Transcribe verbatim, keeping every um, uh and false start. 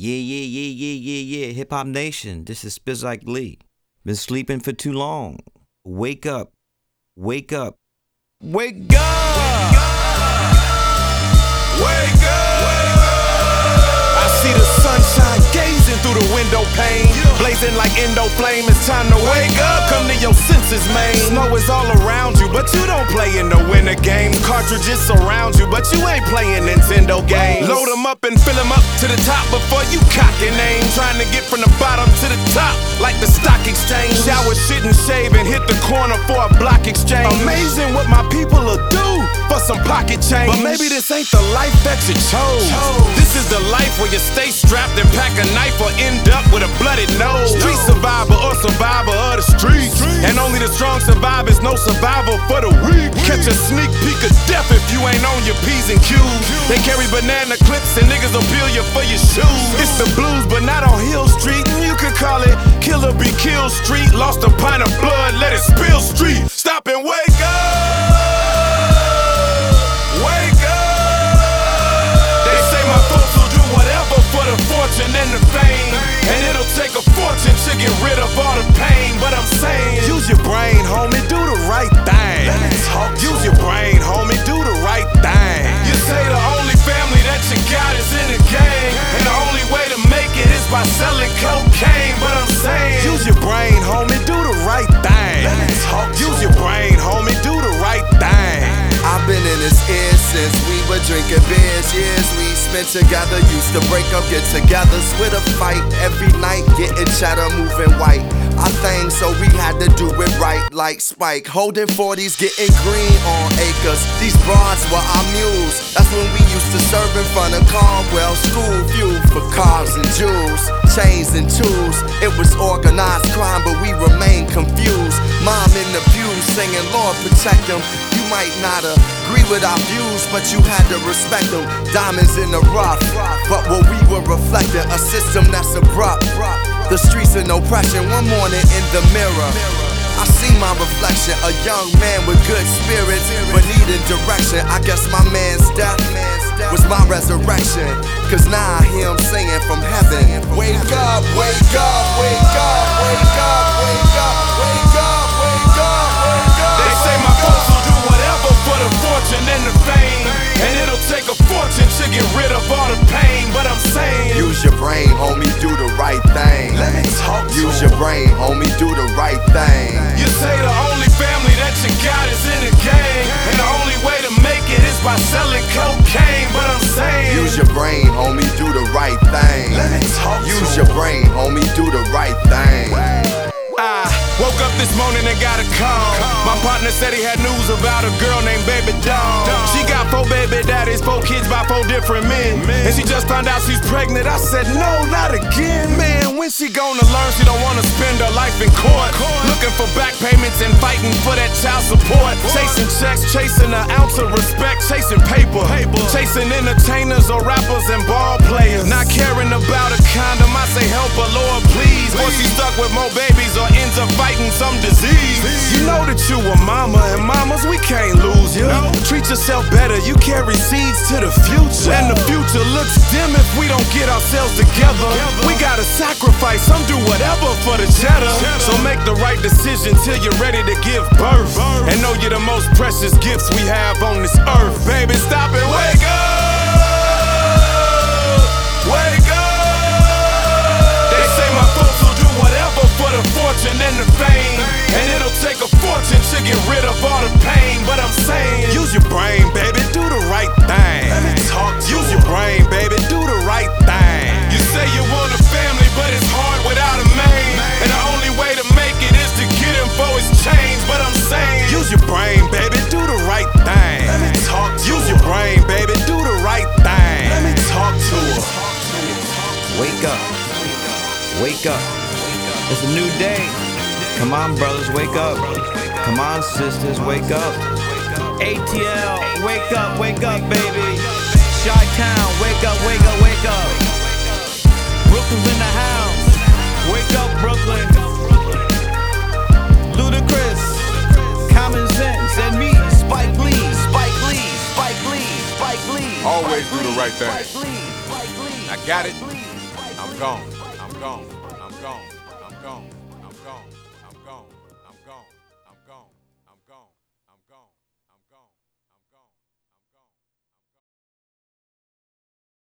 Yeah, yeah, yeah, yeah, yeah, yeah. Hip Hop Nation, this is Spizike Lee. Been sleeping for too long. Wake up. Wake up. Wake up! Wake up! Wake up! I see the sunshine gazing through the window pane, blazing like endo flame. It's time to wake up. Come to your senses, man. Snow is all around you, but you don't play in the winter game. Cartridges surround you, but you ain't playing Nintendo games. Load them up and fill them up to the top before you cock your name. Trying to get from the bottom to the top, like the stock exchange. Shower, shit, and shave and hit the corner for a block exchange. Amazing what my people will do for some pocket change. But maybe this ain't the life that you chose. This is the life where you stay strapped and pack a knife or end up with a blooded nose. Street survivor or survivor of the streets. And only the strong survive, is no survival for the weak. Catch a sneak peek of death if you ain't on your P's and Q's. They carry banana clips and niggas will peel you for your shoes. It's the blues, but not on Hill Street. You could call it Killer Be Killed Street. Lost a pint of blood, let it spill street. Stop and wake up. Wake up. They say my folks will do whatever for the fortune and the fame. And it'll take a fortune to get rid of all the pain. But I'm saying, use your brain, homie, do the right thing. Use your brain, homie, do the right thing. You say the only family that you got is in the gang, and the only way to make it is by selling cocaine. But I'm saying, use your brain, homie, do the right thing. Use your brain, homie, do the right thing. I've been in his ear since we were drinking beers. Years we spent together, used to break up, get together, split a fight every night, getting cheddar, moving white. I think so we had to do it right like Spike. Holding forties, getting green on acres. These broads were our mules. That's when we used to serve in front of Caldwell School. Fuel for cars and jewels, chains and tools. It was organized crime, but we remained confused. Mom in the pew singing, Lord protect them. You might not agree with our views, but you had to respect them. Diamonds in the rough, but what we were reflecting, a system that's abrupt. The streets in oppression. One morning in the mirror, I see my reflection, a young man with good spirits, but needing direction. I guess my man's death was my resurrection, cause now I hear him singing from heaven. Wake up, wake up, wake up, wake up, wake up, wake up, wake up, wake up. They say my folks will do whatever for the fortune and the fame, and it'll take a fortune to get rid of all the pain. But I'm saying, use your brain, homie, do the right thing. Let me talk to Use your brain, homie, do the right thing. You say the only family that you got is in the gang, and the only way to make it is by selling cocaine. But I'm saying, use your brain, homie, do the right thing. Let me talk Use your brain, homie, do the right thing. I woke up this morning and got a call. My partner said he had news about a girl named Baby Doll. She got four baby daddies, four kids by four different men, and she just found out she's pregnant. I said, no, not again. Man, when she gonna learn she don't wanna spend her life in court, looking for back payments and fighting for that child support? Chasing checks, chasing an ounce of respect, chasing paper, chasing entertainers or rappers and ball players. Not caring about a condom, I say help her, Lord, please. Or she stuck with more babies or ends up fighting some disease. You know that you a mama, and mamas, we can't lose you. Treat yourself better, you carry seeds to the future, and the future looks dim if we don't get ourselves together. We gotta sacrifice, some do whatever for the cheddar. So make the right decision till you're ready to give birth, and know you're the most precious gifts we have on this earth. Baby, stop and wake up. Wake up. They say my folks will do whatever for the fortune and the fame, and it'll take a fortune to get rid of all the pain. But I'm saying, use your brain, baby, do the right thing. Let me talk to Use your brain, baby, do the right thing. You say you want a family, but it's hard without a man, and the only way to make it is to get him for his change. But I'm saying, use your brain, baby, do the right thing. Let me talk to Use your brain, baby, do the right thing. Let me talk to her. Wake up. Wake up. It's a new day. Come on, brothers, wake up. Come on, sisters, wake up. A T L, wake up, wake up, baby. Chi-Town, wake up, wake up, wake up. Brooklyn's in the house. Wake up, Brooklyn. Ludacris, Common Sense, and me, Spike Lee, Spike Lee, Spike Lee, Spike Lee. Always do the right thing. I got it. I'm gone. I'm gone. I'm gone.